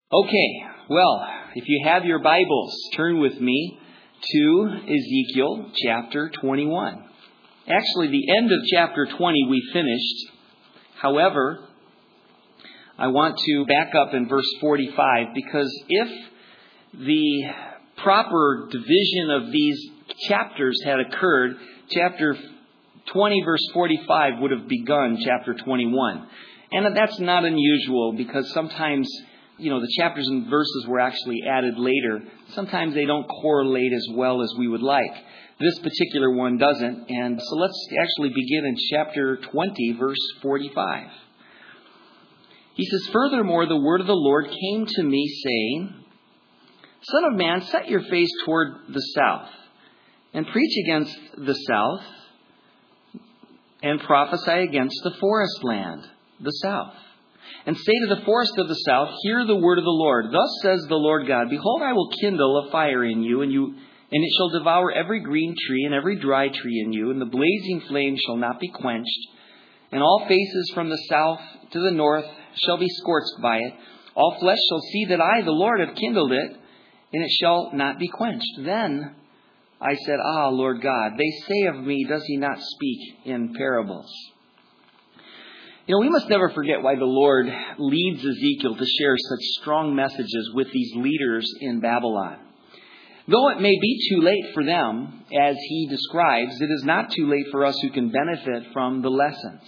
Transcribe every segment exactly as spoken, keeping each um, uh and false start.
Okay, well, if you have your Bibles, turn with me to Ezekiel chapter twenty-one. Actually, the end of chapter twenty we finished. However, I want to back up in verse forty-five, because if the proper division of these chapters had occurred, chapter twenty verse forty-five would have begun chapter twenty-one. And that's not unusual, because sometimes, you know, the chapters and verses were actually added later. Sometimes they don't correlate as well as we would like. This particular one doesn't. And so let's actually begin in chapter twenty, verse forty-five. He says, "Furthermore, the word of the Lord came to me, saying, Son of man, set your face toward the south, and preach against the south, and prophesy against the forest land, the south. And say to the forest of the south, Hear the word of the Lord. Thus says the Lord God, Behold, I will kindle a fire in you, and you, and it shall devour every green tree and every dry tree in you, and the blazing flame shall not be quenched. And all faces from the south to the north shall be scorched by it. All flesh shall see that I, the Lord, have kindled it, and it shall not be quenched. Then I said, Ah, Lord God, they say of me, does he not speak in parables?" You know, we must never forget why the Lord leads Ezekiel to share such strong messages with these leaders in Babylon. Though it may be too late for them, as he describes, it is not too late for us who can benefit from the lessons.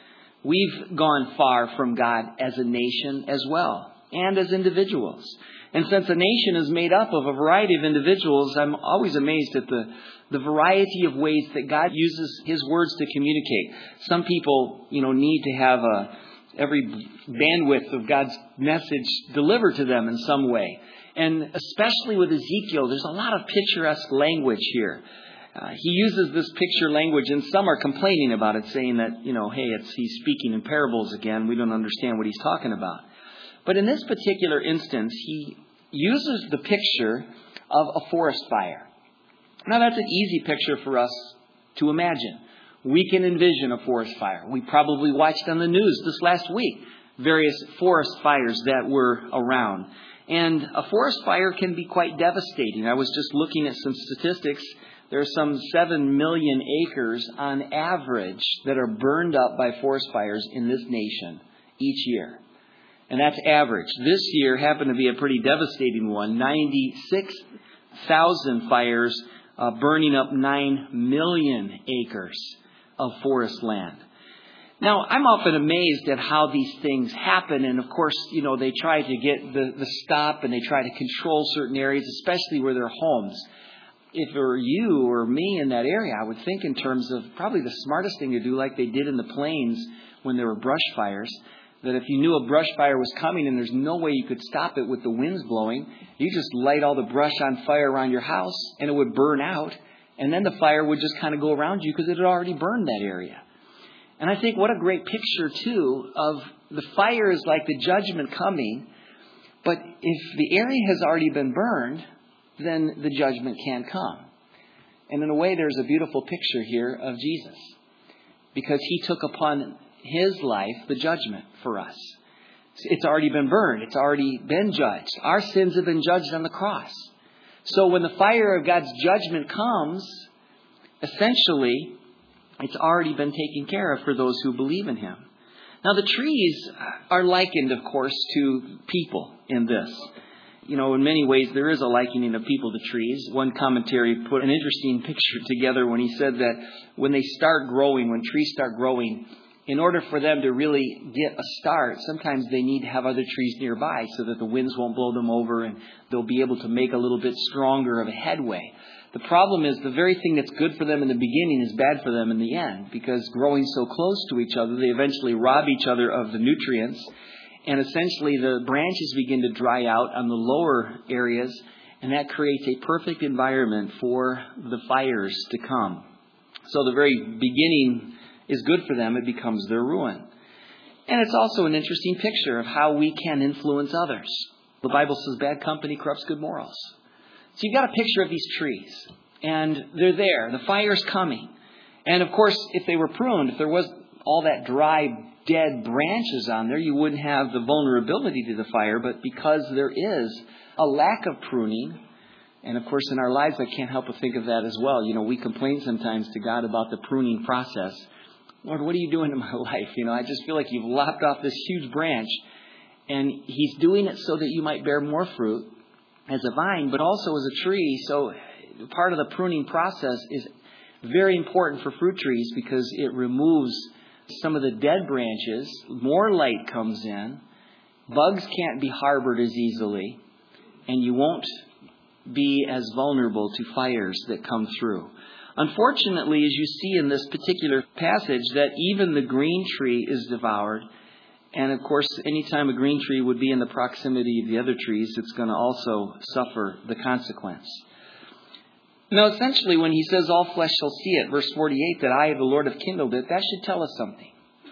We've gone far from God as a nation as well, and as individuals. And since a nation is made up of a variety of individuals, I'm always amazed at the, the variety of ways that God uses His words to communicate. Some people, you know, need to have a, every bandwidth of God's message delivered to them in some way. And especially with Ezekiel, there's a lot of picturesque language here. Uh, he uses this picture language, and some are complaining about it, saying that, you know, hey, it's he's speaking in parables again. We don't understand what he's talking about. But in this particular instance, he uses the picture of a forest fire. Now, that's an easy picture for us to imagine. We can envision a forest fire. We probably watched on the news this last week various forest fires that were around. And a forest fire can be quite devastating. I was just looking at some statistics. There are some seven million acres on average that are burned up by forest fires in this nation each year. And that's average. This year happened to be a pretty devastating one. ninety-six thousand fires uh, burning up nine million acres of forest land. Now, I'm often amazed at how these things happen. And of course, you know, they try to get the, the stop, and they try to control certain areas, especially where there are homes. If it were you or me in that area, I would think in terms of probably the smartest thing to do, like they did in the plains when there were brush fires, that if you knew a brush fire was coming and there's no way you could stop it with the winds blowing, you just light all the brush on fire around your house and it would burn out. And then the fire would just kind of go around you because it had already burned that area. And I think what a great picture, too, of the fire is like the judgment coming. But if the area has already been burned, then the judgment can't come. And in a way, there's a beautiful picture here of Jesus, because he took upon his life the judgment for us. It's already been burned. It's already been judged. Our sins have been judged on the cross. So when the fire of God's judgment comes, essentially, it's already been taken care of for those who believe in him. Now, the trees are likened, of course, to people in this. You know, in many ways, there is a likening of people to trees. One commentary put an interesting picture together when he said that when they start growing, when trees start growing, in order for them to really get a start, sometimes they need to have other trees nearby so that the winds won't blow them over and they'll be able to make a little bit stronger of a headway. The problem is the very thing that's good for them in the beginning is bad for them in the end, because growing so close to each other, they eventually rob each other of the nutrients. And essentially the branches begin to dry out on the lower areas, and that creates a perfect environment for the fires to come. So the very beginning is good for them. It becomes their ruin. And it's also an interesting picture of how we can influence others. The Bible says bad company corrupts good morals. So you've got a picture of these trees, and they're there. The fire's coming. And of course, if they were pruned, if there was all that dry dead branches on there, you wouldn't have the vulnerability to the fire. But because there is a lack of pruning, and of course in our lives I can't help but think of that as well. You know, we complain sometimes to God about the pruning process. Lord, what are you doing in my life? You know, I just feel like you've lopped off this huge branch. And He's doing it so that you might bear more fruit as a vine, but also as a tree. So part of the pruning process is very important for fruit trees because it removes some of the dead branches. More light comes in. Bugs can't be harbored as easily. And you won't be as vulnerable to fires that come through. Unfortunately, as you see in this particular passage, that even the green tree is devoured. And of course, anytime a green tree would be in the proximity of the other trees, it's going to also suffer the consequence. Now, essentially, when He says all flesh shall see it, verse forty-eight, that I, the Lord, have kindled it, that should tell us something.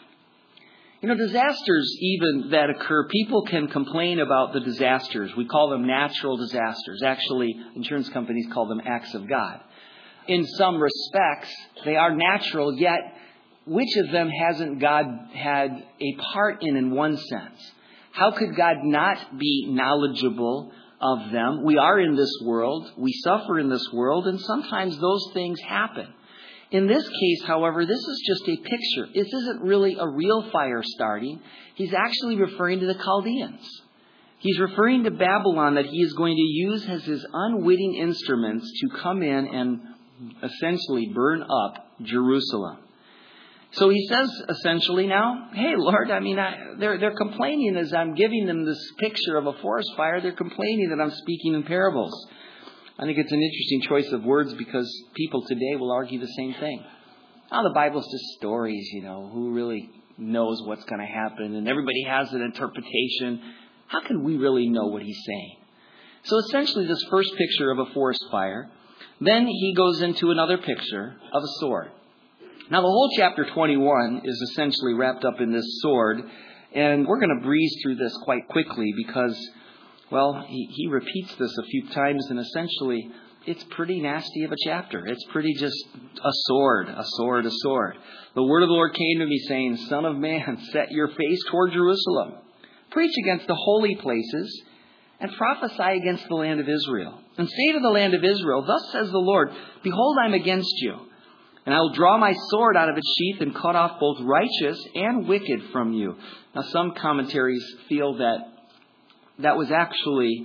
You know, disasters even that occur, people can complain about the disasters. We call them natural disasters. Actually, insurance companies call them acts of God. In some respects, they are natural, yet which of them hasn't God had a part in in one sense? How could God not be knowledgeable of them? We are in this world. We suffer in this world, and sometimes those things happen. In this case, however, this is just a picture. This isn't really a real fire starting. He's actually referring to the Chaldeans. He's referring to Babylon that He is going to use as His unwitting instruments to come in and essentially burn up Jerusalem. So He says essentially now, hey, Lord, I mean, I, they're, they're complaining as I'm giving them this picture of a forest fire. They're complaining that I'm speaking in parables. I think it's an interesting choice of words because people today will argue the same thing. Oh, the Bible's just stories, you know, who really knows what's going to happen? And everybody has an interpretation. How can we really know what He's saying? So essentially this first picture of a forest fire. Then He goes into another picture of a sword. Now the whole chapter twenty-one is essentially wrapped up in this sword. And we're going to breeze through this quite quickly because, well, he, he repeats this a few times. And essentially it's pretty nasty of a chapter. It's pretty just a sword, a sword, a sword. The word of the Lord came to me saying, Son of man, set your face toward Jerusalem. Preach against the holy places and prophesy against the land of Israel. And say to the land of Israel, Thus says the Lord, Behold, I am against you. And I will draw my sword out of its sheath and cut off both righteous and wicked from you. Now, some commentaries feel that that was actually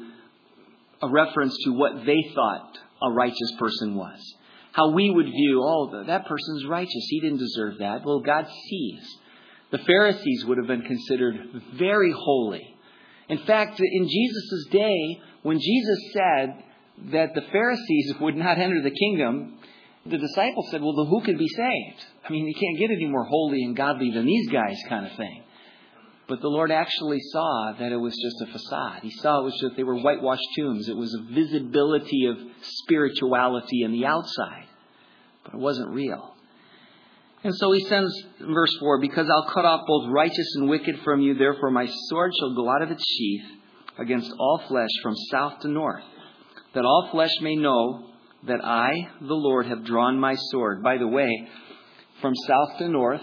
a reference to what they thought a righteous person was. How we would view, oh, that person's righteous. He didn't deserve that. Well, God sees. The Pharisees would have been considered very holy. In fact, in Jesus' day, when Jesus said that the Pharisees would not enter the kingdom, the disciples said, well, then who could be saved? I mean, you can't get any more holy and godly than these guys kind of thing. But the Lord actually saw that it was just a facade. He saw it was just, they were whitewashed tombs. It was a visibility of spirituality in the outside. But it wasn't real. And so He sends, in verse four, Because I'll cut off both righteous and wicked from you, therefore my sword shall go out of its sheath against all flesh from south to north, that all flesh may know that I, the Lord, have drawn my sword. By the way, from south to north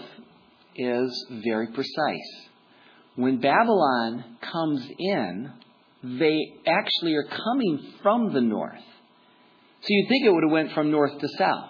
is very precise. When Babylon comes in, they actually are coming from the north. So you'd think it would have went from north to south.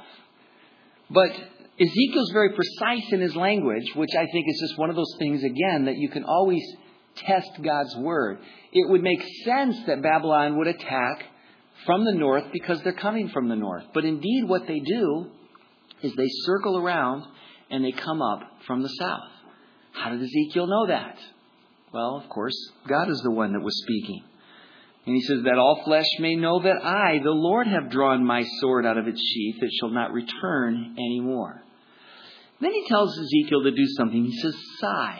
But Ezekiel's very precise in his language, which I think is just one of those things, again, that you can always test God's word. It would make sense that Babylon would attack from the north because they're coming from the north. But indeed what they do is they circle around and they come up from the south. How did Ezekiel know that? Well, of course, God is the one that was speaking. And He says that all flesh may know that I, the Lord, have drawn my sword out of its sheath. It shall not return anymore. Then He tells Ezekiel to do something. He says, sigh.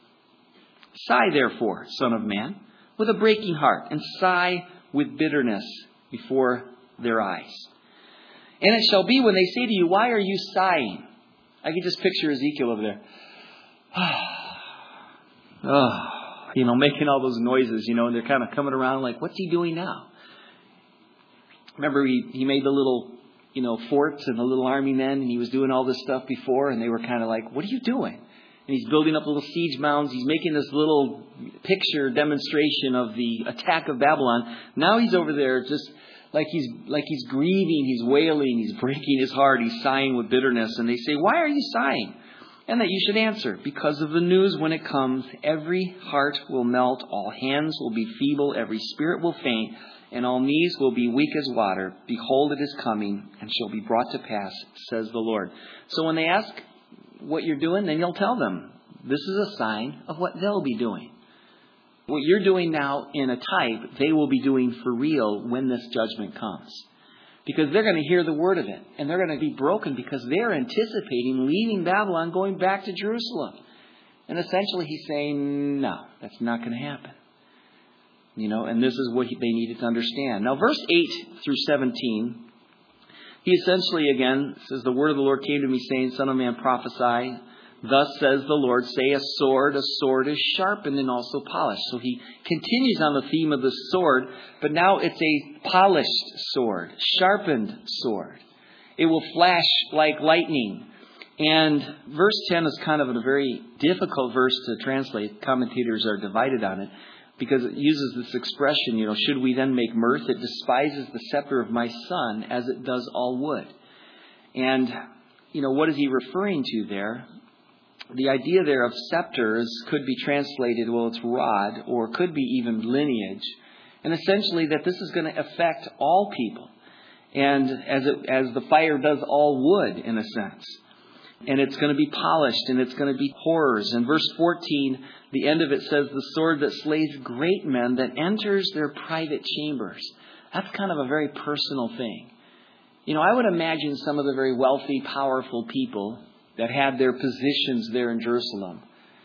Sigh, therefore, son of man, with a breaking heart, and sigh with bitterness before their eyes. And it shall be when they say to you, why are you sighing? I can just picture Ezekiel over there. Oh, you know, making all those noises, you know, and they're kind of coming around like, what's he doing now? Remember, he, he made the little, you know, forts and the little army men, and he was doing all this stuff before, and they were kind of like, what are you doing? And he's building up little siege mounds. He's making this little picture demonstration of the attack of Babylon. Now he's over there just like he's like he's grieving, he's wailing, he's breaking his heart, he's sighing with bitterness. And they say, "Why are you sighing?" And that you should answer, "Because of the news when it comes, every heart will melt, all hands will be feeble, every spirit will faint, and all knees will be weak as water. Behold, it is coming, and shall be brought to pass, says the Lord." So when they ask what you're doing, then you'll tell them, this is a sign of what they'll be doing. What you're doing now in a type, they will be doing for real when this judgment comes. Because they're going to hear the word of it. And they're going to be broken because they're anticipating leaving Babylon, going back to Jerusalem. And essentially he's saying, no, that's not going to happen. You know, and this is what they needed to understand. Now, verse eight through seventeen, he essentially again says, "The word of the Lord came to me, saying, Son of man, prophesy. Thus says the Lord, say, a sword, a sword is sharpened and also polished." So he continues on the theme of the sword, but now it's a polished sword, sharpened sword. It will flash like lightning. And verse ten is kind of a very difficult verse to translate. Commentators are divided on it because it uses this expression, you know, should we then make mirth? It despises the scepter of my son as it does all wood. And, you know, what is he referring to there? The idea there of scepters could be translated, well, it's rod, or could be even lineage. And essentially that this is going to affect all people. And as it, as the fire does all wood, in a sense. And it's going to be polished, and it's going to be horrors. In verse fourteen, the end of it says, the sword that slays great men, that enters their private chambers. That's kind of a very personal thing. You know, I would imagine some of the very wealthy, powerful people that had their positions there in Jerusalem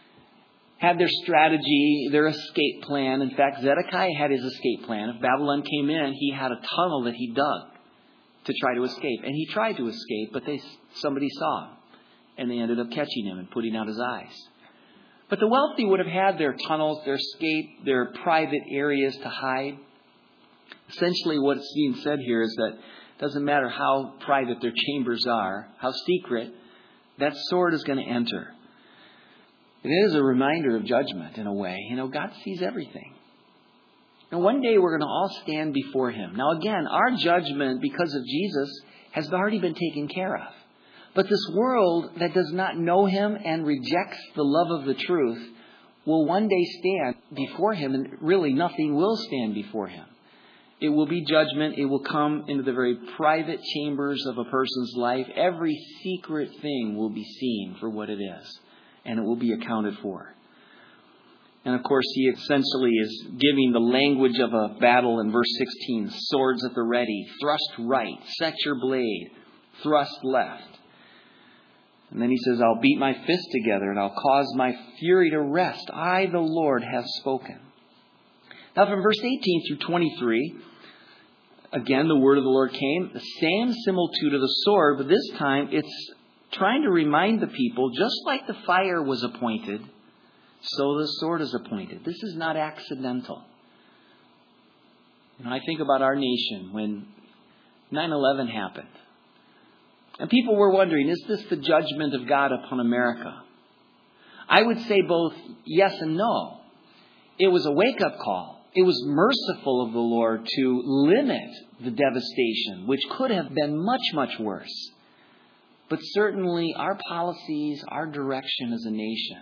had their strategy, their escape plan. In fact, Zedekiah had his escape plan. If Babylon came in, he had a tunnel that he dug to try to escape. And he tried to escape, but they somebody saw him. And they ended up catching him and putting out his eyes. But the wealthy would have had their tunnels, their escape, their private areas to hide. Essentially what's being said here is that it doesn't matter how private their chambers are, how secret, that sword is going to enter. It is a reminder of judgment in a way. You know, God sees everything. And one day we're going to all stand before Him. Now again, our judgment because of Jesus has already been taken care of. But this world that does not know Him and rejects the love of the truth will one day stand before Him, and really nothing will stand before Him. It will be judgment. It will come into the very private chambers of a person's life. Every secret thing will be seen for what it is, and it will be accounted for. And of course, he essentially is giving the language of a battle in verse sixteen. Swords at the ready, thrust right, set your blade, thrust left. And then he says, I'll beat my fist together and I'll cause my fury to rest. I, the Lord, have spoken. Now from verse eighteen through twenty-three, again, the word of the Lord came. The same similitude of the sword, but this time it's trying to remind the people, just like the fire was appointed, so the sword is appointed. This is not accidental. You know, I think about our nation when nine eleven happened. And people were wondering, is this the judgment of God upon America? I would say both yes and no. It was a wake-up call. It was merciful of the Lord to limit the devastation, which could have been much, much worse. But certainly our policies, our direction as a nation.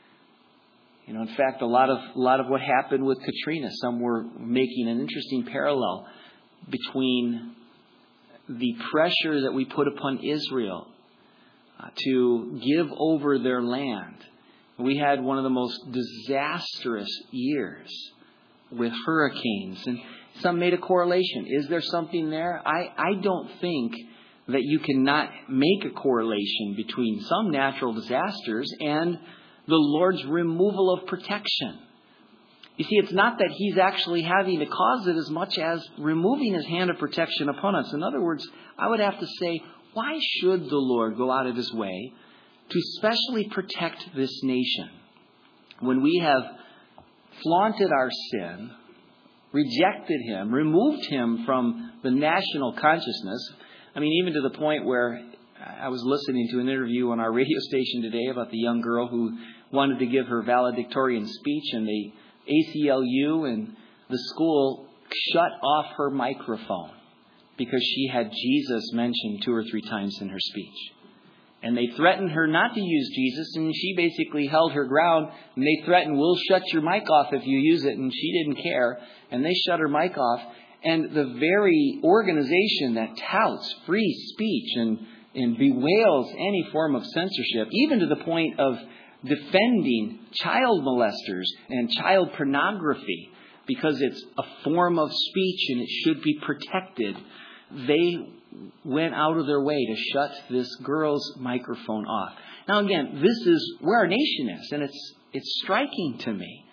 You know, in fact, a lot of a lot of what happened with Katrina, some were making an interesting parallel between the pressure that we put upon Israel uh, to give over their land. We had one of the most disastrous years with hurricanes, and some made a correlation. Is there something there? I, I don't think that you cannot make a correlation between some natural disasters and the Lord's removal of protection. You see, it's not that He's actually having to cause it as much as removing His hand of protection upon us. In other words, I would have to say, why should the Lord go out of His way to specially protect this nation when we have flaunted our sin, rejected Him, removed Him from the national consciousness? I mean, even to the point where I was listening to an interview on our radio station today about the young girl who wanted to give her valedictorian speech, and the A C L U and the school shut off her microphone because she had Jesus mentioned two or three times in her speech. And they threatened her not to use Jesus, and she basically held her ground, and they threatened, we'll shut your mic off if you use it, and she didn't care, and they shut her mic off. And the very organization that touts free speech and, and bewails any form of censorship, even to the point of defending child molesters and child pornography, because it's a form of speech and it should be protected, they went out of their way to shut this girl's microphone off. Now again, this is where our nation is, and it's it's striking to me.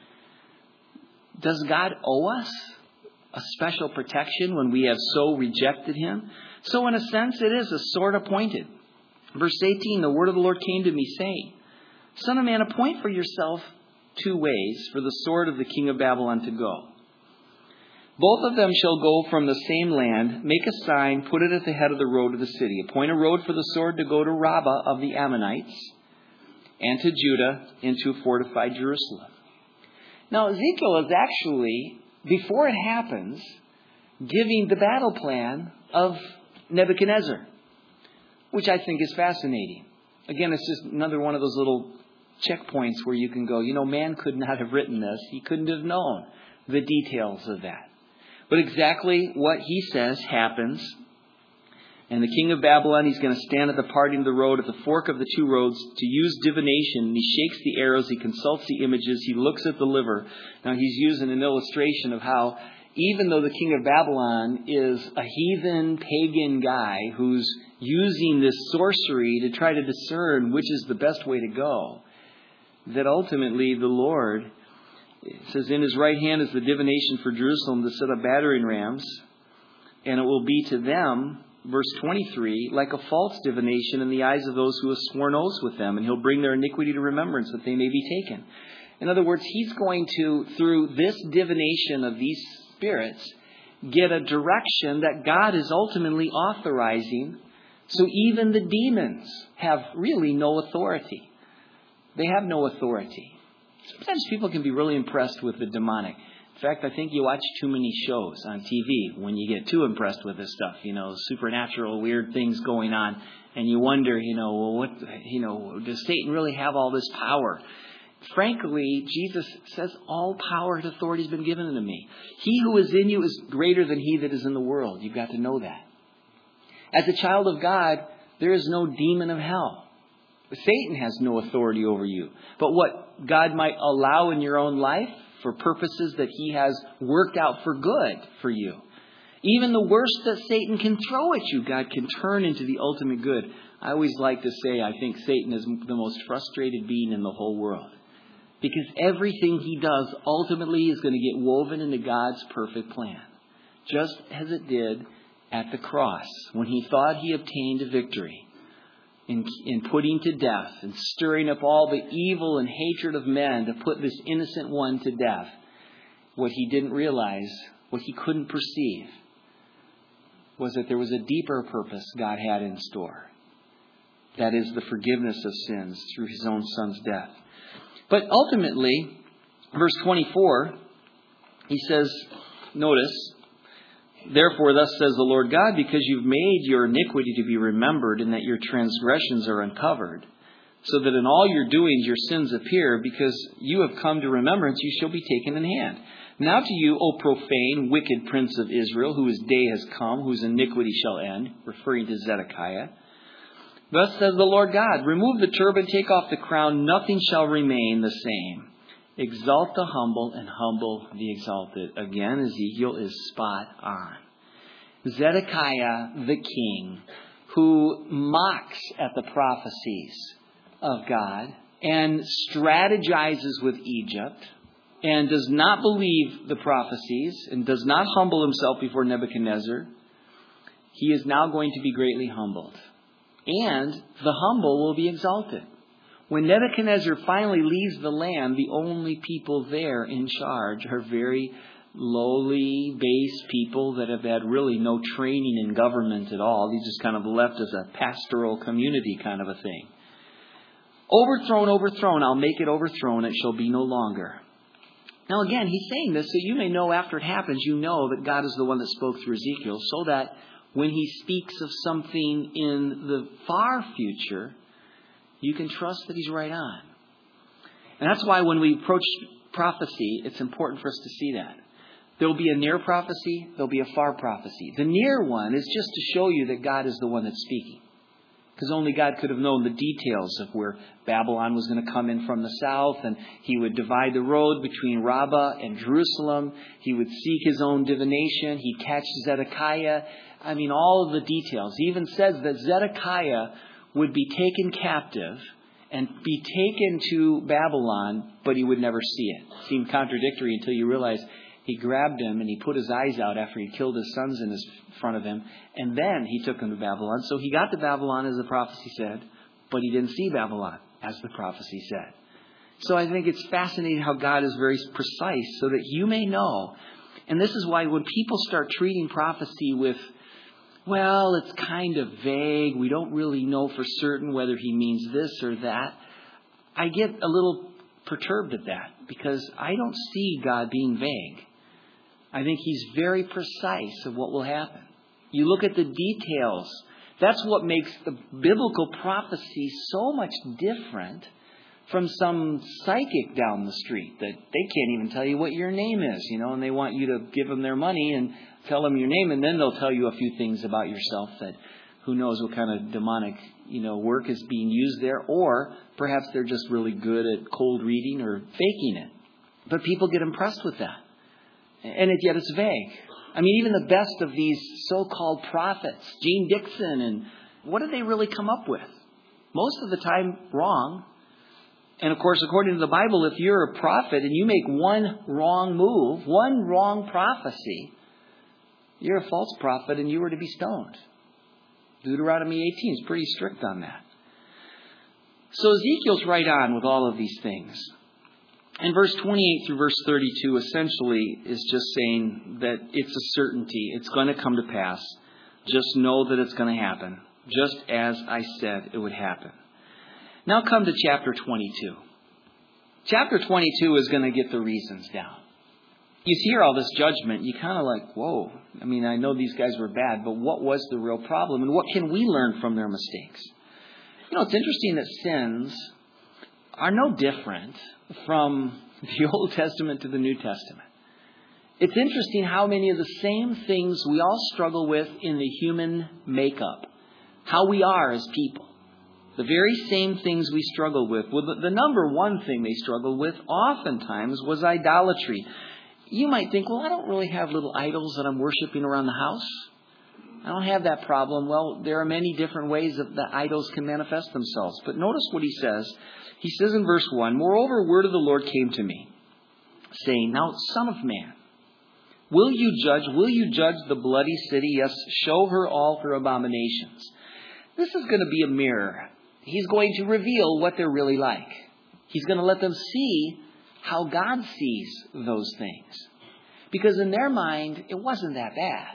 Does God owe us a special protection when we have so rejected Him? So in a sense, it is a sword appointed. Verse eighteen, the word of the Lord came to me, saying, Son of man, appoint for yourself two ways for the sword of the king of Babylon to go. Both of them shall go from the same land. Make a sign, put it at the head of the road of the city. Appoint a road for the sword to go to Rabbah of the Ammonites and to Judah into fortified Jerusalem. Now Ezekiel is actually, before it happens, giving the battle plan of Nebuchadnezzar, which I think is fascinating. Again, it's just another one of those little checkpoints where you can go, you know, man could not have written this. He couldn't have known the details of that. But exactly what he says happens. And the king of Babylon, he's going to stand at the parting of the road, at the fork of the two roads, to use divination. He shakes the arrows. He consults the images. He looks at the liver. Now, he's using an illustration of how, even though the king of Babylon is a heathen, pagan guy who's using this sorcery to try to discern which is the best way to go, that ultimately the Lord, it says, in his right hand is the divination for Jerusalem to set up battering rams, and it will be to them, verse twenty-three, like a false divination in the eyes of those who have sworn oaths with them, and he'll bring their iniquity to remembrance that they may be taken. In other words, he's going to, through this divination of these spirits, get a direction that God is ultimately authorizing, so even the demons have really no authority. They have no authority. Sometimes people can be really impressed with the demonic. In fact, I think you watch too many shows on T V when you get too impressed with this stuff. You know, supernatural, weird things going on. And you wonder, you know, well, what, you know, does Satan really have all this power? Frankly, Jesus says, all power and authority has been given unto me. He who is in you is greater than he that is in the world. You've got to know that. As a child of God, there is no demon of hell. Satan has no authority over you. But what God might allow in your own life for purposes that he has worked out for good for you. Even the worst that Satan can throw at you, God can turn into the ultimate good. I always like to say I think Satan is the most frustrated being in the whole world. Because everything he does ultimately is going to get woven into God's perfect plan. Just as it did at the cross when he thought he obtained a victory. In, in putting to death and stirring up all the evil and hatred of men to put this innocent one to death. What he didn't realize, what he couldn't perceive, was that there was a deeper purpose God had in store. That is the forgiveness of sins through his own son's death. But ultimately, verse twenty-four, he says, notice, therefore, thus says the Lord God, because you've made your iniquity to be remembered and that your transgressions are uncovered, so that in all your doings your sins appear, because you have come to remembrance, you shall be taken in hand. Now to you, O profane, wicked prince of Israel, whose day has come, whose iniquity shall end, referring to Zedekiah. Thus says the Lord God, remove the turban, take off the crown, nothing shall remain the same. Exalt the humble and humble the exalted. Again, Ezekiel is spot on. Zedekiah the king, who mocks at the prophecies of God and strategizes with Egypt and does not believe the prophecies and does not humble himself before Nebuchadnezzar, he is now going to be greatly humbled. And the humble will be exalted. When Nebuchadnezzar finally leaves the land, the only people there in charge are very lowly base people that have had really no training in government at all. He's just kind of left as a pastoral community kind of a thing. Overthrown, overthrown, I'll make it overthrown, it shall be no longer. Now again, he's saying this so you may know after it happens, you know that God is the one that spoke through Ezekiel, so that when he speaks of something in the far future, you can trust that he's right on. And that's why when we approach prophecy, it's important for us to see that. There will be a near prophecy, there will be a far prophecy. The near one is just to show you that God is the one that's speaking. Because only God could have known the details of where Babylon was going to come in from the south, and he would divide the road between Rabbah and Jerusalem. He would seek his own divination. He'd catch Zedekiah. I mean, all of the details. He even says that Zedekiah would be taken captive and be taken to Babylon, but he would never see it. It seemed contradictory until you realize he grabbed him and he put his eyes out after he killed his sons in his front of him. And then he took him to Babylon. So he got to Babylon as the prophecy said, but he didn't see Babylon as the prophecy said. So I think it's fascinating how God is very precise so that you may know. And this is why when people start treating prophecy with, well, it's kind of vague, we don't really know for certain whether he means this or that, I get a little perturbed at that because I don't see God being vague. I think he's very precise of what will happen. You look at the details. That's what makes the biblical prophecy so much different from some psychic down the street that they can't even tell you what your name is, you know, and they want you to give them their money and tell them your name, and then they'll tell you a few things about yourself that who knows what kind of demonic, you know, work is being used there, or perhaps they're just really good at cold reading or faking it. But people get impressed with that. And yet it's vague. I mean, even the best of these so-called prophets, Gene Dixon, and what did they really come up with? Most of the time, wrong. And of course, according to the Bible, if you're a prophet and you make one wrong move, one wrong prophecy, you're a false prophet and you were to be stoned. Deuteronomy eighteen is pretty strict on that. So Ezekiel's right on with all of these things. And verse twenty-eight through verse thirty-two essentially is just saying that it's a certainty. It's going to come to pass. Just know that it's going to happen. Just as I said it would happen. Now come to chapter twenty-two. Chapter twenty-two is going to get the reasons down. You hear all this judgment, you kind of like, whoa. I mean, I know these guys were bad, but what was the real problem? And what can we learn from their mistakes? You know, it's interesting that sins are no different from the Old Testament to the New Testament. It's interesting how many of the same things we all struggle with in the human makeup, how we are as people. The very same things we struggle with. Well, the number one thing they struggled with oftentimes was idolatry. You might think, well, I don't really have little idols that I'm worshiping around the house. I don't have that problem. Well, there are many different ways that the idols can manifest themselves. But notice what he says. He says in verse one, moreover, word of the Lord came to me, saying, now, son of man, will you judge, will you judge the bloody city? Yes, show her all her abominations. This is going to be a mirror. He's going to reveal what they're really like. He's going to let them see how God sees those things. Because in their mind, it wasn't that bad.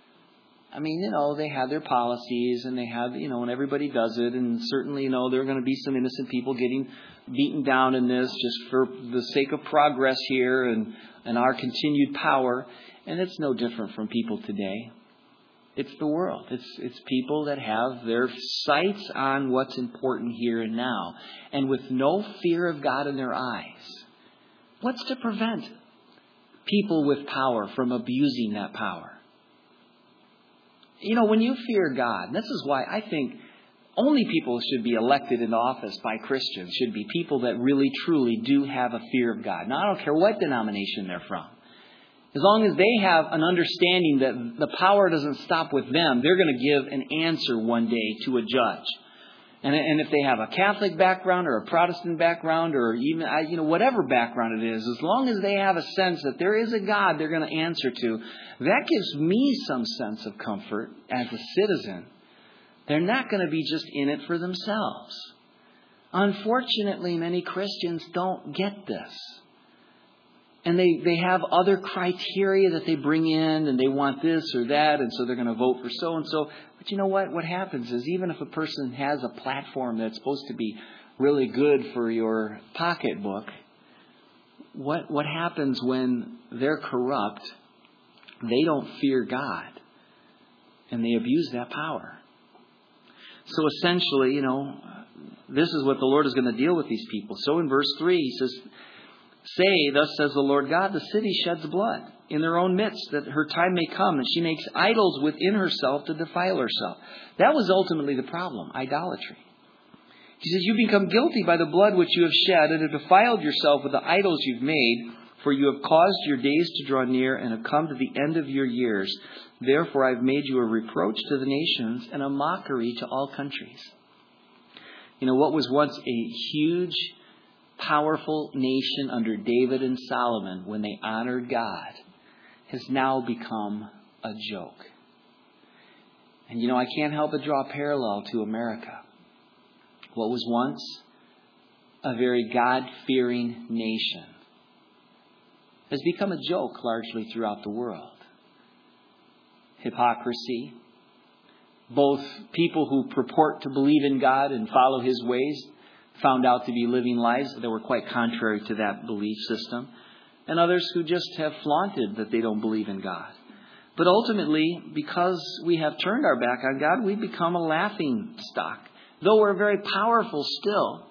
I mean, you know, they had their policies and they had, you know, and everybody does it. And certainly, you know, there are going to be some innocent people getting beaten down in this just for the sake of progress here and, and our continued power. And it's no different from people today. It's the world. It's it's people that have their sights on what's important here and now. And with no fear of God in their eyes. What's to prevent people with power from abusing that power? You know, when you fear God, and this is why I think only people should be elected into office by Christians should be people that really, truly do have a fear of God. Now, I don't care what denomination they're from. As long as they have an understanding that the power doesn't stop with them, they're going to give an answer one day to a judge. And, and if they have a Catholic background or a Protestant background or even, you know, whatever background it is, as long as they have a sense that there is a God they're going to answer to, that gives me some sense of comfort as a citizen. They're not going to be just in it for themselves. Unfortunately, many Christians don't get this. And they, they have other criteria that they bring in, and they want this or that, and so they're going to vote for so-and-so. But you know what? What happens is, even if a person has a platform that's supposed to be really good for your pocketbook, what what happens when they're corrupt? They don't fear God, and they abuse that power. So essentially, you know, this is what the Lord is going to deal with these people. So in verse three, He says, "Say, thus says the Lord God, the city sheds blood in their own midst, that her time may come, and she makes idols within herself to defile herself." That was ultimately the problem, idolatry. He says, "You become guilty by the blood which you have shed, and have defiled yourself with the idols you've made, for you have caused your days to draw near, and have come to the end of your years. Therefore I've made you a reproach to the nations, and a mockery to all countries." You know, what was once a huge, powerful nation under David and Solomon, when they honored God, has now become a joke. And you know, I can't help but draw a parallel to America. What was once a very God-fearing nation has become a joke largely throughout the world. Hypocrisy. Both people who purport to believe in God and follow His ways found out to be living lives that were quite contrary to that belief system. And others who just have flaunted that they don't believe in God. But ultimately, because we have turned our back on God, we've become a laughing stock. Though we're very powerful still,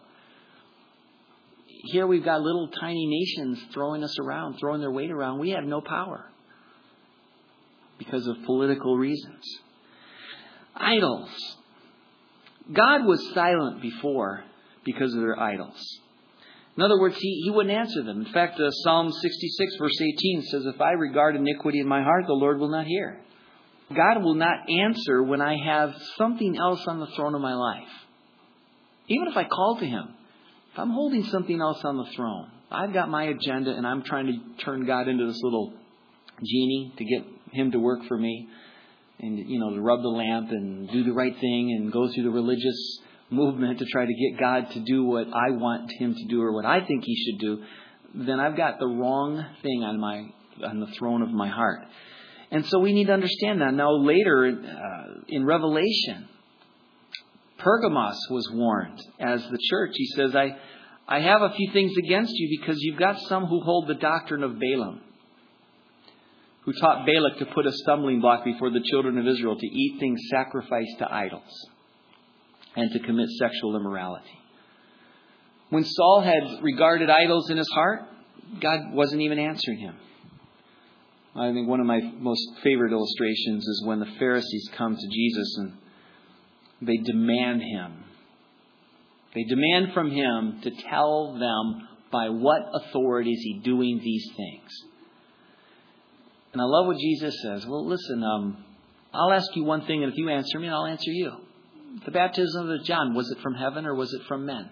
here we've got little tiny nations throwing us around, throwing their weight around. We have no power because of political reasons. Idols. God was silent before because of their idols. In other words, He, he wouldn't answer them. In fact, uh, Psalm sixty-six verse eighteen says, "If I regard iniquity in my heart, the Lord will not hear." God will not answer when I have something else on the throne of my life. Even if I call to Him, if I'm holding something else on the throne, I've got my agenda and I'm trying to turn God into this little genie to get Him to work for me, and, you know, to rub the lamp and do the right thing and go through the religious movement to try to get God to do what I want Him to do or what I think He should do, then I've got the wrong thing on my on the throne of my heart. And so we need to understand that. Now later uh, in Revelation, Pergamos was warned as the church. He says, I, I have a few things against you because you've got some who hold the doctrine of Balaam, who taught Balak to put a stumbling block before the children of Israel to eat things sacrificed to idols and to commit sexual immorality. When Saul had regarded idols in his heart, God wasn't even answering him. I think one of my most favorite illustrations is when the Pharisees come to Jesus and they demand Him. They demand from Him to tell them by what authority is He doing these things. And I love what Jesus says. Well, listen, um, I'll ask you one thing, and if you answer me, I'll answer you. The baptism of John, was it from heaven or was it from men?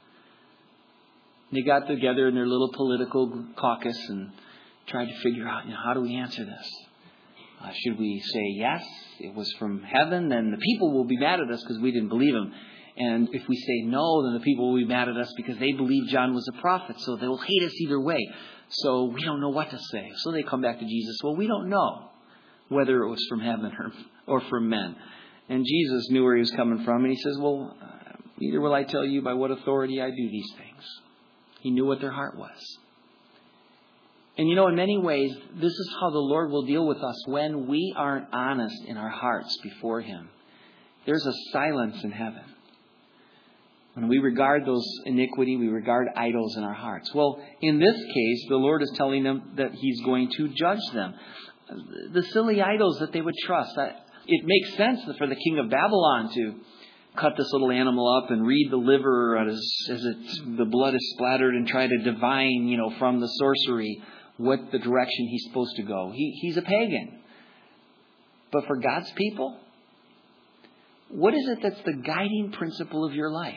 They got together in their little political caucus and tried to figure out, you know, how do we answer this? Uh, should we say yes, it was from heaven? Then the people will be mad at us because we didn't believe Him. And if we say no, then the people will be mad at us because they believe John was a prophet. So they will hate us either way. So we don't know what to say. So they come back to Jesus. Well, we don't know whether it was from heaven or, or from men. And Jesus knew where He was coming from. And He says, well, uh, neither will I tell you by what authority I do these things. He knew what their heart was. And you know, in many ways, this is how the Lord will deal with us when we aren't honest in our hearts before Him. There's a silence in heaven. When we regard those iniquity, we regard idols in our hearts. Well, in this case, the Lord is telling them that He's going to judge them. The silly idols that they would trust. It makes sense for the king of Babylon to cut this little animal up and read the liver as, as it, the blood is splattered and try to divine, you know, from the sorcery what the direction he's supposed to go. He, he's a pagan. But for God's people, what is it that's the guiding principle of your life?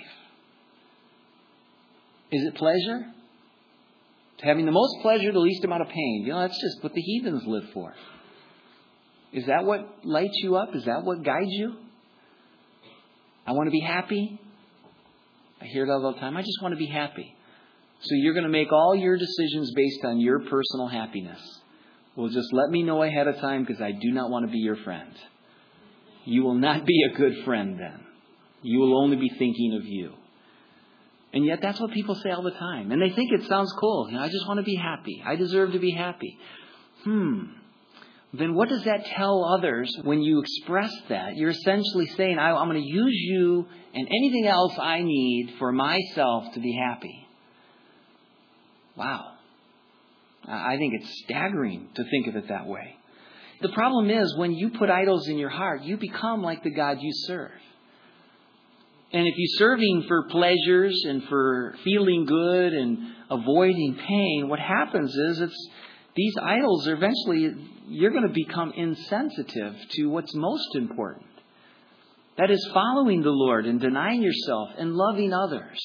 Is it pleasure? Having the most pleasure, the least amount of pain. You know, that's just what the heathens live for. Is that what lights you up? Is that what guides you? I want to be happy. I hear it all the time. I just want to be happy. So you're going to make all your decisions based on your personal happiness. Well, just let me know ahead of time because I do not want to be your friend. You will not be a good friend then. You will only be thinking of you. And yet that's what people say all the time. And they think it sounds cool. You know, I just want to be happy. I deserve to be happy. Hmm. Then what does that tell others when you express that? You're essentially saying, I, I'm going to use you and anything else I need for myself to be happy. Wow. I think it's staggering to think of it that way. The problem is when you put idols in your heart, you become like the God you serve. And if you're serving for pleasures and for feeling good and avoiding pain, what happens is it's these idols are eventually, you're going to become insensitive to what's most important. That is following the Lord and denying yourself and loving others.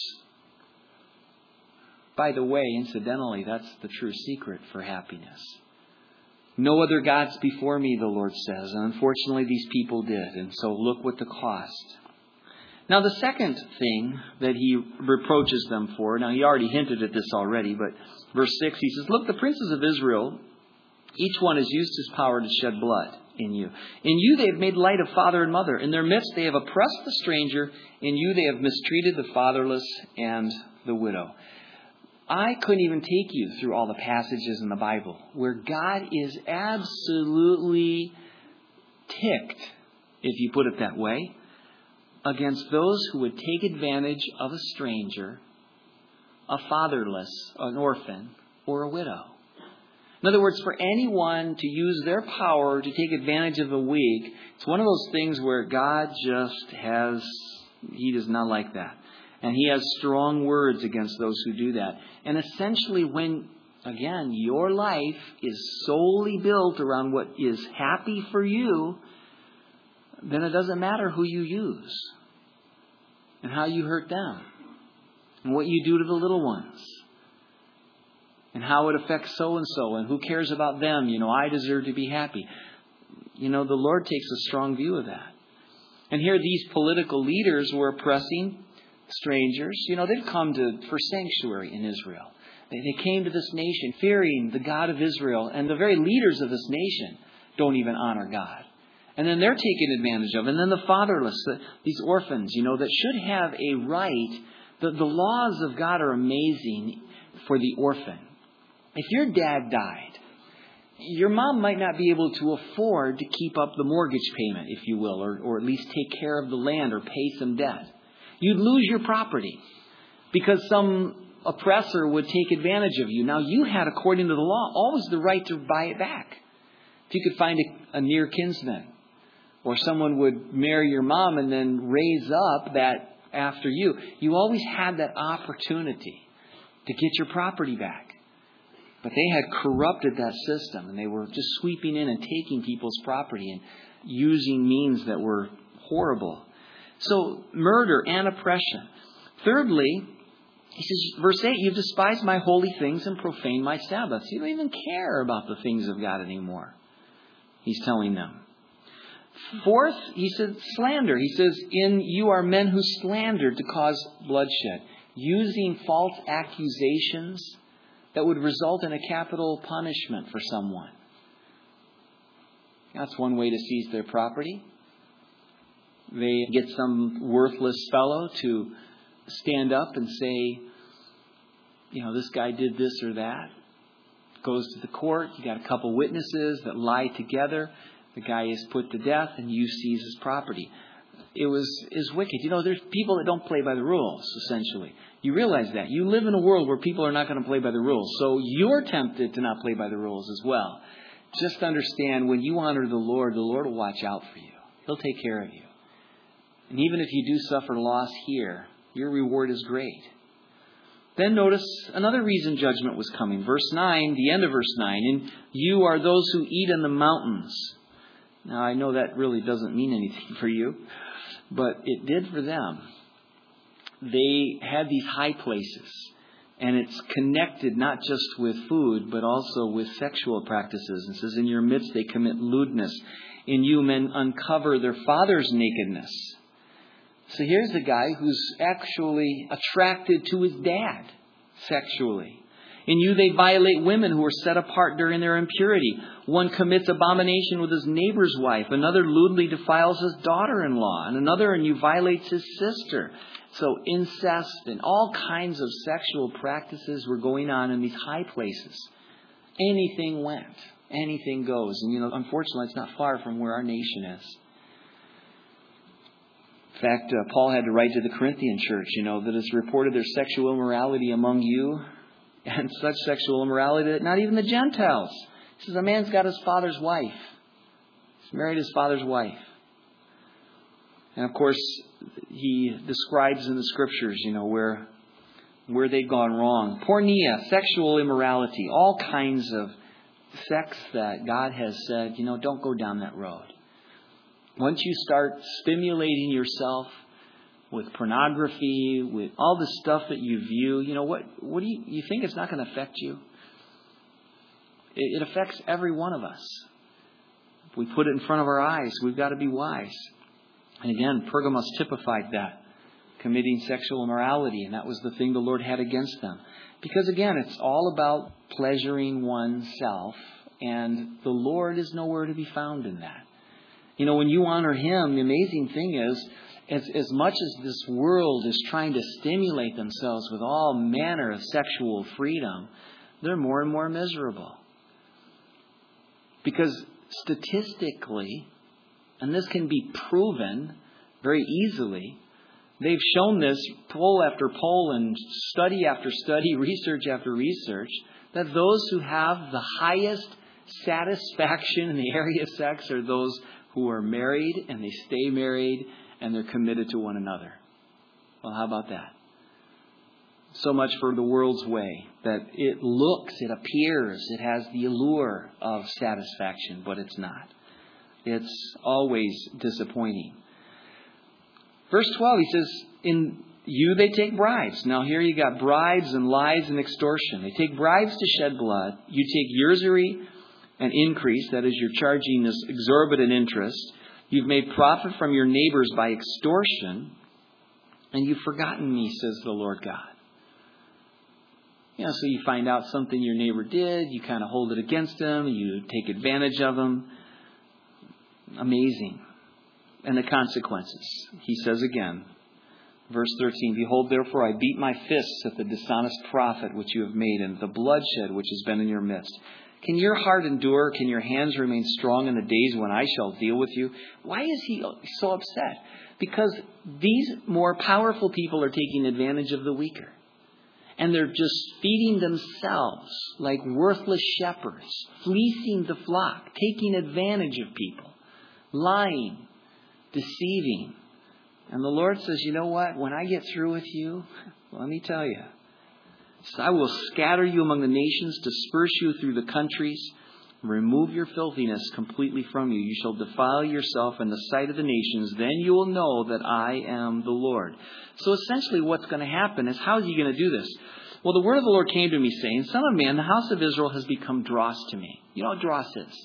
By the way, incidentally, that's the true secret for happiness. No other gods before me, the Lord says. And unfortunately, these people did. And so look what the cost. Now, the second thing that he reproaches them for, now he already hinted at this already, but verse six, he says, look, the princes of Israel, each one has used his power to shed blood in you. In you they have made light of father and mother. In their midst they have oppressed the stranger. In you they have mistreated the fatherless and the widow. I couldn't even take you through all the passages in the Bible where God is absolutely ticked, if you put it that way, against those who would take advantage of a stranger, a fatherless, an orphan, or a widow. In other words, for anyone to use their power to take advantage of the weak, it's one of those things where God just has, He does not like that. And He has strong words against those who do that. And essentially when, again, your life is solely built around what is happy for you, then it doesn't matter who you use and how you hurt them and what you do to the little ones and how it affects so-and-so and who cares about them. You know, I deserve to be happy. You know, the Lord takes a strong view of that. And here these political leaders were oppressing strangers. You know, they've come to for sanctuary in Israel. They, they came to this nation fearing the God of Israel, and the very leaders of this nation don't even honor God. And then they're taken advantage of. And then the fatherless, the, these orphans, you know, that should have a right. The, the laws of God are amazing for the orphan. If your dad died, your mom might not be able to afford to keep up the mortgage payment, if you will, or, or at least take care of the land or pay some debt. You'd lose your property because some oppressor would take advantage of you. Now, you had, according to the law, always the right to buy it back. If you could find a, a near kinsman, or someone would marry your mom and then raise up that after you, you always had that opportunity to get your property back. But they had corrupted that system, and they were just sweeping in and taking people's property and using means that were horrible. So, murder and oppression. Thirdly, he says, verse eight, you've despised my holy things and profaned my Sabbaths. You don't even care about the things of God anymore. He's telling them. Fourth, he said, slander. He says, in you are men who slander to cause bloodshed, using false accusations that would result in a capital punishment for someone. That's one way to seize their property. They get some worthless fellow to stand up and say, you know, this guy did this or that. Goes to the court. You got a couple witnesses that lie together. The guy is put to death and you seize his property. It was is wicked. You know, there's people that don't play by the rules, essentially. You realize that. You live in a world where people are not going to play by the rules. So you're tempted to not play by the rules as well. Just understand, when you honor the Lord, the Lord will watch out for you. He'll take care of you. And even if you do suffer loss here, your reward is great. Then notice another reason judgment was coming. Verse nine, the end of verse nine. And you are those who eat in the mountains. Now, I know that really doesn't mean anything for you, but it did for them. They had these high places, and it's connected not just with food, but also with sexual practices. It says, in your midst they commit lewdness. In you men uncover their father's nakedness. So here's a guy who's actually attracted to his dad. sexually. In you they violate women who are set apart during their impurity. One commits abomination with his neighbor's wife. Another lewdly defiles his daughter-in-law. And another in you violates his sister. So incest and all kinds of sexual practices were going on in these high places. Anything went. Anything goes. And you know, unfortunately, it's not far from where our nation is. In fact, uh, Paul had to write to the Corinthian church, you know, that it's reported there's sexual immorality among you, and such sexual immorality that not even the Gentiles. He says, a man's got his father's wife. He's married his father's wife. And of course, he describes in the scriptures, you know, where, where they've gone wrong. Porneia, sexual immorality, all kinds of sex that God has said, you know, don't go down that road. Once you start stimulating yourself with pornography, with all the stuff that you view, you know, what what do you, you think it's not going to affect you? It, it affects every one of us. If we put it in front of our eyes, we've got to be wise. And again, Pergamos typified that, committing sexual immorality, and that was the thing the Lord had against them. Because again, it's all about pleasuring oneself, and the Lord is nowhere to be found in that. You know, when you honor Him, the amazing thing is, as, as much as this world is trying to stimulate themselves with all manner of sexual freedom, they're more and more miserable. Because statistically, and this can be proven very easily, they've shown this poll after poll and study after study, research after research, that those who have the highest satisfaction in the area of sex are those who are married, and they stay married, and they're committed to one another. Well, how about that? So much for the world's way, that it looks, it appears, it has the allure of satisfaction, but it's not. It's always disappointing. Verse twelve, he says, in you they take bribes. Now here you got bribes and lies and extortion. They take bribes to shed blood. You take usury and increase, that is, you're charging this exorbitant interest. You've made profit from your neighbors by extortion, and you've forgotten me, says the Lord God. You know, so you find out something your neighbor did, you kind of hold it against him, you take advantage of him. Amazing. And the consequences. He says again, verse thirteen, behold, therefore I beat my fists at the dishonest profit which you have made, and the bloodshed which has been in your midst. Can your heart endure? Can your hands remain strong in the days when I shall deal with you? Why is he so upset? Because these more powerful people are taking advantage of the weaker. And they're just feeding themselves like worthless shepherds, fleecing the flock, taking advantage of people, lying, deceiving. And the Lord says, you know what? When I get through with you, let me tell you, so I will scatter you among the nations, disperse you through the countries, remove your filthiness completely from you. You shall defile yourself in the sight of the nations. Then you will know that I am the Lord. So essentially what's going to happen is, how is he going to do this? Well, the word of the Lord came to me saying, Son of man, the house of Israel has become dross to me. You know what dross is?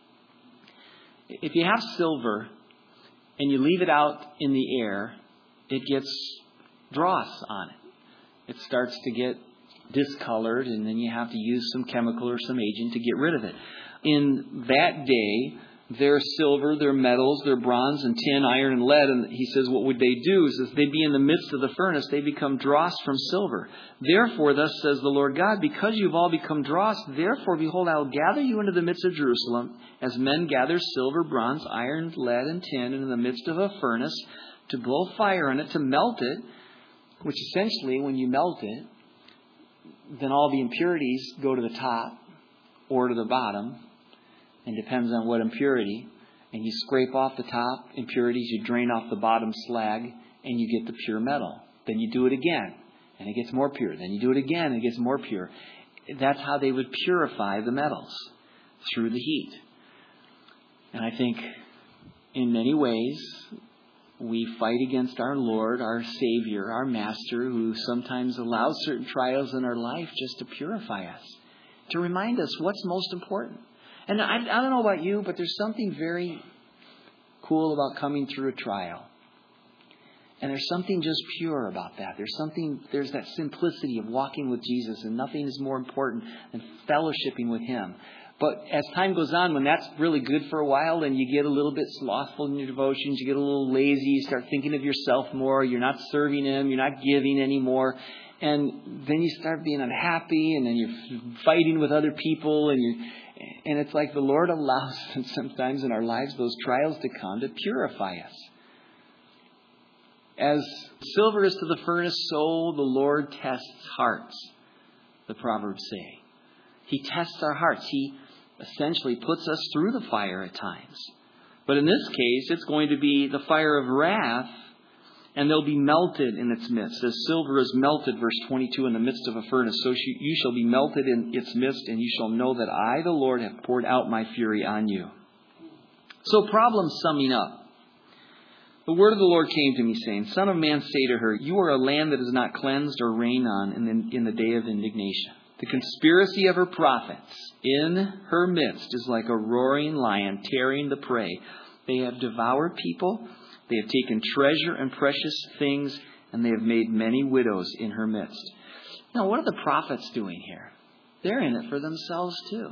If you have silver and you leave it out in the air, it gets dross on it. It starts to get discolored, and then you have to use some chemical or some agent to get rid of it. In that day, their silver, their metals, their bronze and tin, iron and lead, and he says what would they do is they'd be in the midst of the furnace, they become dross from silver. Therefore, thus says the Lord God, because you've all become dross, therefore, behold, I will gather you into the midst of Jerusalem, as men gather silver, bronze, iron, lead, and tin, and in the midst of a furnace, to blow fire in it, to melt it, which essentially, when you melt it, then all the impurities go to the top or to the bottom, and depends on what impurity. And you scrape off the top impurities, you drain off the bottom slag, and you get the pure metal. Then you do it again, and it gets more pure. Then you do it again, and it gets more pure. That's how they would purify the metals, through the heat. And I think in many ways, we fight against our Lord, our Savior, our Master, who sometimes allows certain trials in our life just to purify us, to remind us what's most important. And I, I don't know about you, but there's something very cool about coming through a trial. And there's something just pure about that. There's something, there's that simplicity of walking with Jesus, and nothing is more important than fellowshipping with Him. But as time goes on, when that's really good for a while, then you get a little bit slothful in your devotions, you get a little lazy, you start thinking of yourself more, you're not serving Him, you're not giving anymore. And then you start being unhappy, and then you're fighting with other people, and you and it's like the Lord allows sometimes in our lives those trials to come to purify us. As silver is to the furnace, so the Lord tests hearts, the Proverbs say. He tests our hearts. He essentially puts us through the fire at times. But in this case, it's going to be the fire of wrath, and they'll be melted in its midst. As silver is melted, verse twenty-two, in the midst of a furnace, so you shall be melted in its midst, and you shall know that I, the Lord, have poured out my fury on you. So, problem summing up. The word of the Lord came to me, saying, Son of man, say to her, you are a land that is not cleansed or rained on in the, in the day of indignation. The conspiracy of her prophets in her midst is like a roaring lion tearing the prey. They have devoured people. They have taken treasure and precious things, and they have made many widows in her midst. Now, what are the prophets doing here? They're in it for themselves too.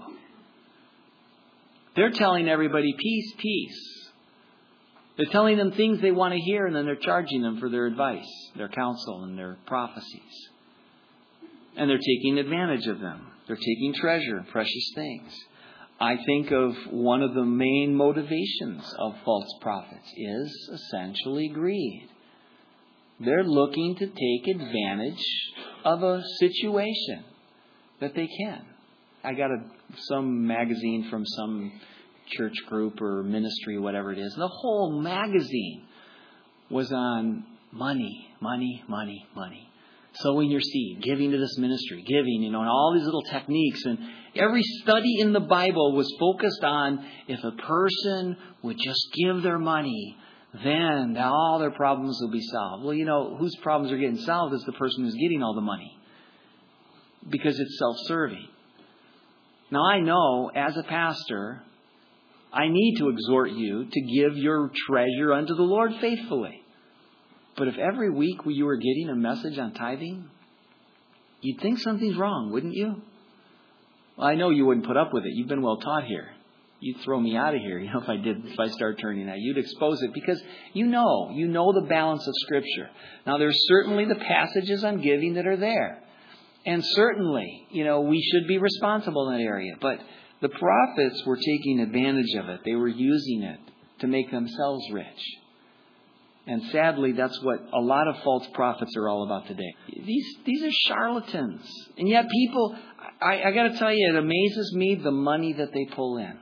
They're telling everybody, peace, peace. They're telling them things they want to hear, and then they're charging them for their advice, their counsel, and their prophecies. And they're taking advantage of them. They're taking treasure and precious things. I think of one of the main motivations of false prophets is essentially greed. They're looking to take advantage of a situation that they can. I got a, some magazine from some church group or ministry, whatever it is. The whole magazine was on money, money, money, money. Sowing your seed, giving to this ministry, giving, you know, and all these little techniques. And every study in the Bible was focused on if a person would just give their money, then all their problems will be solved. Well, you know, whose problems are getting solved is the person who's getting all the money. Because it's self-serving. Now, I know, as a pastor, I need to exhort you to give your treasure unto the Lord faithfully. But if every week you were getting a message on tithing, you'd think something's wrong, wouldn't you? Well, I know you wouldn't put up with it. You've been well taught here. You'd throw me out of here, you know, if I did, if I start turning that. You'd expose it because you know, you know the balance of Scripture. Now, there's certainly the passages on giving that are there. And certainly, you know, we should be responsible in that area. But the prophets were taking advantage of it. They were using it to make themselves rich. And sadly, that's what a lot of false prophets are all about today. These these are charlatans. And yet people, I, I got to tell you, it amazes me the money that they pull in.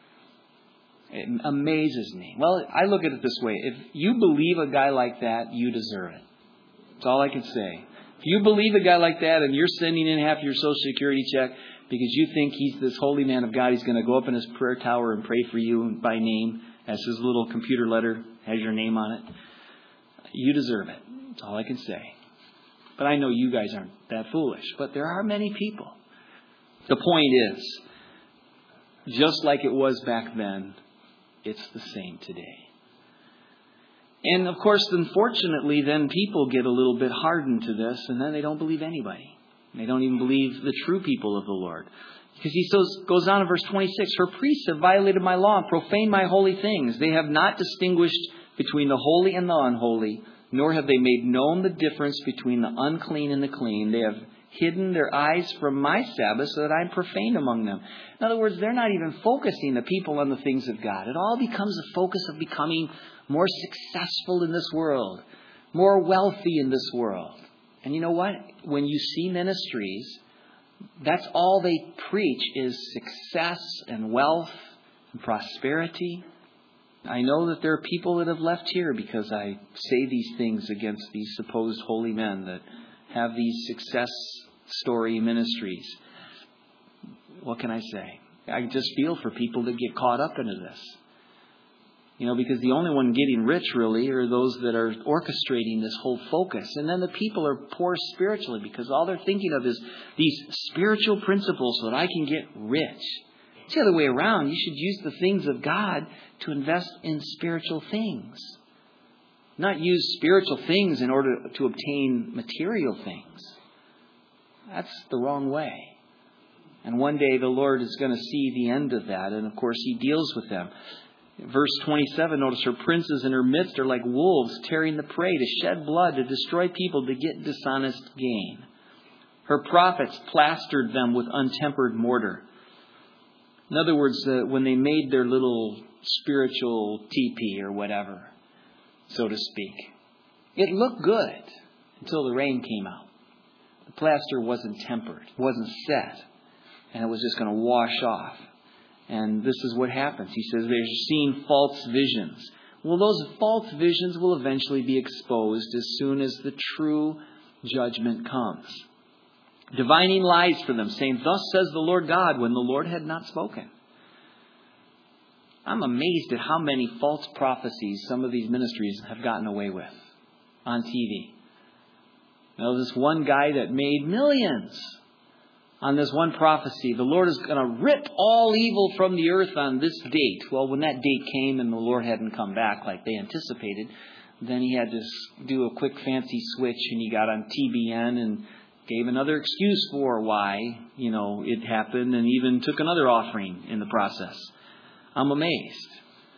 It amazes me. Well, I look at it this way. If you believe a guy like that, you deserve it. That's all I can say. If you believe a guy like that and you're sending in half your Social Security check because you think he's this holy man of God, he's going to go up in his prayer tower and pray for you by name, as his little computer letter has your name on it, you deserve it. That's all I can say. But I know you guys aren't that foolish. But there are many people. The point is, just like it was back then, it's the same today. And of course, unfortunately, then people get a little bit hardened to this, and then they don't believe anybody. They don't even believe the true people of the Lord. Because he goes on in verse twenty-six, her priests have violated my law and profaned my holy things. They have not distinguished between the holy and the unholy, nor have they made known the difference between the unclean and the clean. They have hidden their eyes from my Sabbath so that I am profaned among them. In other words, they're not even focusing the people on the things of God. It all becomes a focus of becoming more successful in this world, more wealthy in this world. And you know what? When you see ministries, that's all they preach is success and wealth and prosperity. I know that there are people that have left here because I say these things against these supposed holy men that have these success story ministries. What can I say? I just feel for people that get caught up into this. You know, because the only one getting rich really are those that are orchestrating this whole focus. And then the people are poor spiritually because all they're thinking of is these spiritual principles so that I can get rich. It's the other way around. You should use the things of God to invest in spiritual things. Not use spiritual things in order to obtain material things. That's the wrong way. And one day the Lord is going to see the end of that. And of course He deals with them. Verse twenty-seven, notice her princes in her midst are like wolves tearing the prey, to shed blood, to destroy people, to get dishonest gain. Her prophets plastered them with untempered mortar. In other words, uh, when they made their little spiritual teepee or whatever, so to speak, it looked good until the rain came out. The plaster wasn't tempered, wasn't set, and it was just going to wash off. And this is what happens. He says they're seeing false visions. Well, those false visions will eventually be exposed as soon as the true judgment comes. Divining lies for them, saying, "Thus says the Lord God," when the Lord had not spoken. I'm amazed at how many false prophecies some of these ministries have gotten away with on T V. Now, this one guy that made millions on this one prophecy, the Lord is going to rip all evil from the earth on this date. Well, when that date came and the Lord hadn't come back like they anticipated, then he had to do a quick fancy switch and he got on T B N and gave another excuse for why, you know, it happened, and even took another offering in the process. I'm amazed.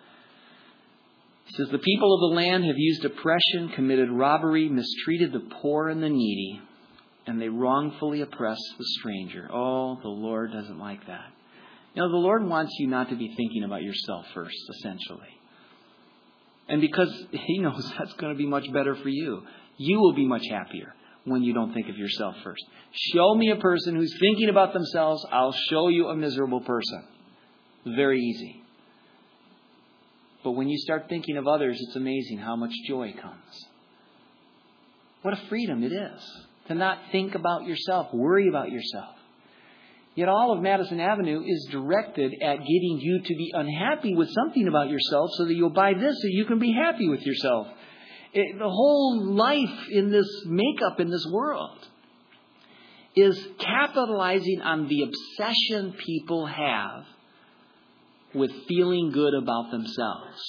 He says, the people of the land have used oppression, committed robbery, mistreated the poor and the needy, and they wrongfully oppress the stranger. Oh, the Lord doesn't like that. You know, the Lord wants you not to be thinking about yourself first, essentially. And because He knows that's going to be much better for you, you will be much happier when you don't think of yourself first. Show me a person who's thinking about themselves, I'll show you a miserable person. Very easy. But when you start thinking of others, it's amazing how much joy comes. What a freedom it is to not think about yourself, worry about yourself. Yet all of Madison Avenue is directed at getting you to be unhappy with something about yourself so that you'll buy this so you can be happy with yourself. It, the whole life in this makeup in this world is capitalizing on the obsession people have with feeling good about themselves.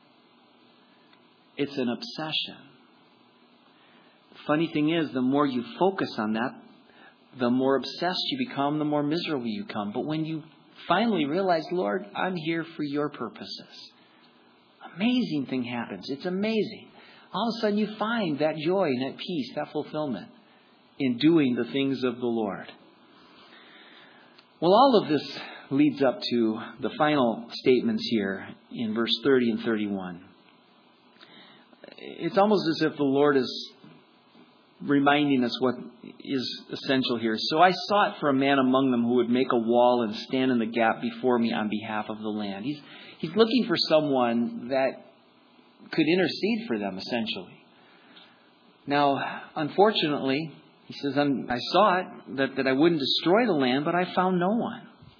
It's an obsession. The funny thing is, the more you focus on that, the more obsessed you become, the more miserable you become. But when you finally realize, Lord, I'm here for your purposes, amazing thing happens. It's amazing. All of a sudden you find that joy and that peace, that fulfillment in doing the things of the Lord. Well, all of this leads up to the final statements here in verse thirty and thirty-one. It's almost as if the Lord is reminding us what is essential here. So I sought for a man among them who would make a wall and stand in the gap before me on behalf of the land. He's, he's looking for someone that could intercede for them, essentially. Now, unfortunately, he says, I sought that, that I wouldn't destroy the land, but I found no one.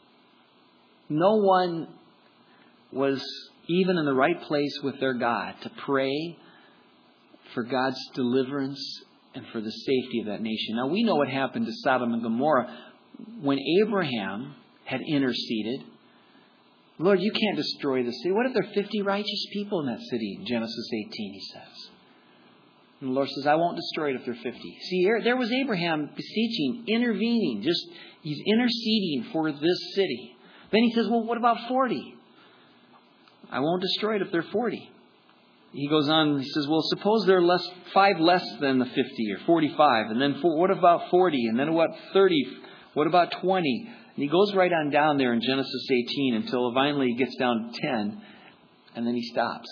No one was even in the right place with their God to pray for God's deliverance and for the safety of that nation. Now, we know what happened to Sodom and Gomorrah when Abraham had interceded. Lord, you can't destroy the city. What if there are fifty righteous people in that city? In Genesis eighteen, he says. And the Lord says, I won't destroy it if there are fifty. See, there was Abraham beseeching, intervening. Just, he's interceding for this city. Then he says, well, what about forty? I won't destroy it if there are forty. He goes on, he says, well, suppose there are less, five less than the fifty or forty-five. And then for, what about forty? And then what, thirty? What about twenty? And he goes right on down there in Genesis eighteen until finally he gets down to ten. And then he stops.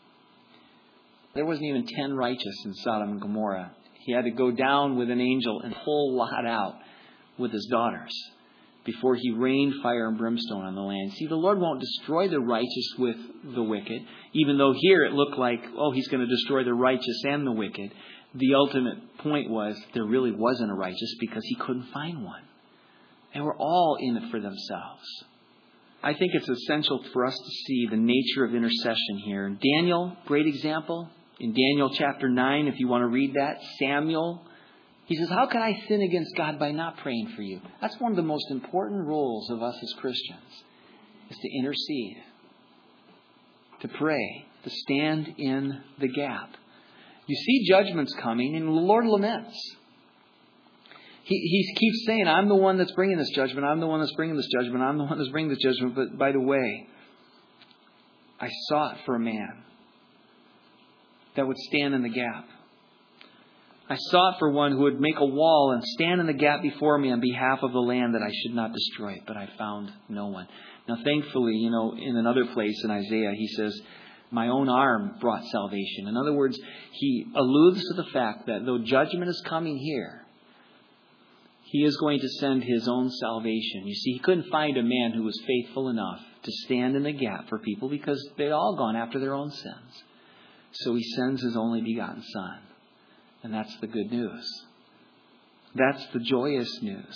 There wasn't even ten righteous in Sodom and Gomorrah. He had to go down with an angel and pull Lot out with his daughters before he rained fire and brimstone on the land. See, the Lord won't destroy the righteous with the wicked, even though here it looked like, oh, he's going to destroy the righteous and the wicked. The ultimate point was there really wasn't a righteous because he couldn't find one. They were all in it for themselves. I think it's essential for us to see the nature of intercession here. Daniel, great example. In Daniel chapter nine, if you want to read that, Samuel, he says, how can I sin against God by not praying for you? That's one of the most important roles of us as Christians, is to intercede, to pray, to stand in the gap. You see judgment's coming, and the Lord laments. He, he keeps saying, I'm the one that's bringing this judgment. I'm the one that's bringing this judgment. I'm the one that's bringing this judgment. But by the way, I sought for a man that would stand in the gap. I sought for one who would make a wall and stand in the gap before me on behalf of the land that I should not destroy it. But I found no one. Now, thankfully, you know, in another place in Isaiah, he says, my own arm brought salvation. In other words, he alludes to the fact that though judgment is coming here, he is going to send his own salvation. You see, he couldn't find a man who was faithful enough to stand in the gap for people because they'd all gone after their own sins. So he sends his only begotten Son. And that's the good news. That's the joyous news.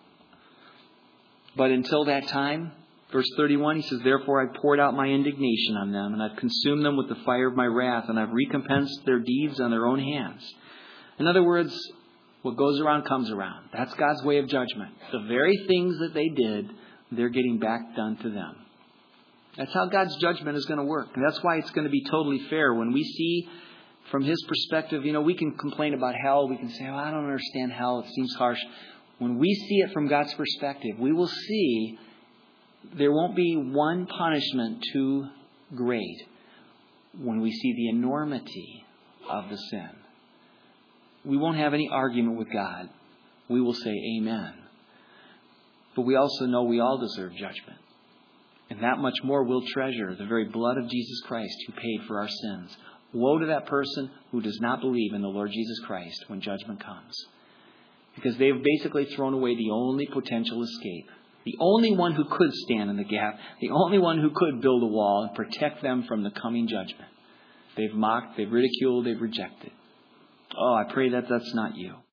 But until that time, verse thirty-one, he says, therefore I poured out my indignation on them, and I've consumed them with the fire of my wrath, and I've recompensed their deeds on their own hands. In other words, what goes around comes around. That's God's way of judgment. The very things that they did, they're getting back done to them. That's how God's judgment is going to work. And that's why it's going to be totally fair. When we see from His perspective, you know, we can complain about hell. We can say, oh, I don't understand hell. It seems harsh. When we see it from God's perspective, we will see there won't be one punishment too great when we see the enormity of the sin. We won't have any argument with God. We will say amen. But we also know we all deserve judgment. And that much more we'll treasure the very blood of Jesus Christ who paid for our sins. Woe to that person who does not believe in the Lord Jesus Christ when judgment comes. Because they've basically thrown away the only potential escape. The only one who could stand in the gap. The only one who could build a wall and protect them from the coming judgment. They've mocked, they've ridiculed, they've rejected. Oh, I pray that that's not you.